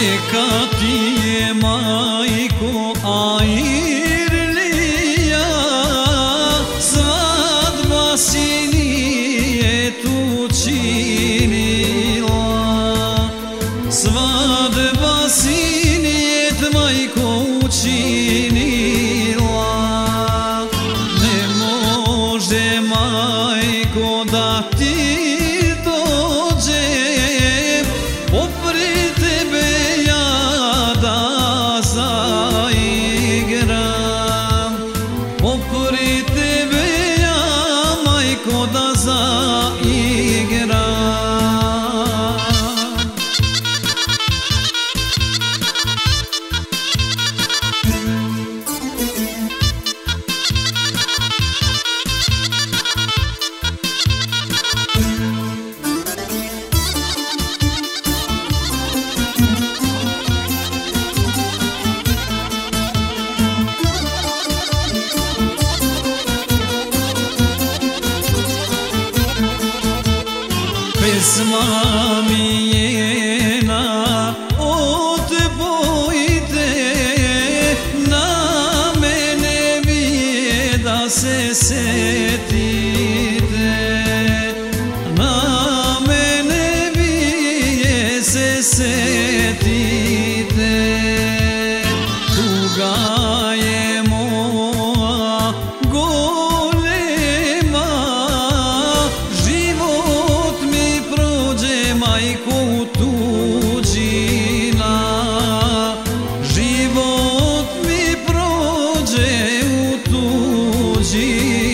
Neka ti je majko Airlija, svadba si nije tu činila, svadba si nije majko učinila. Ne može majko da ti dođem, popri tebe ja da zaigram, popri tebe ja majko da zaigram. Pesma mi njena odbojite, na mene vi je da se setite, na mene vi je se setite. Tuga je moja golema, život mi prođe majko u tuđina, život mi prođe u tuđina.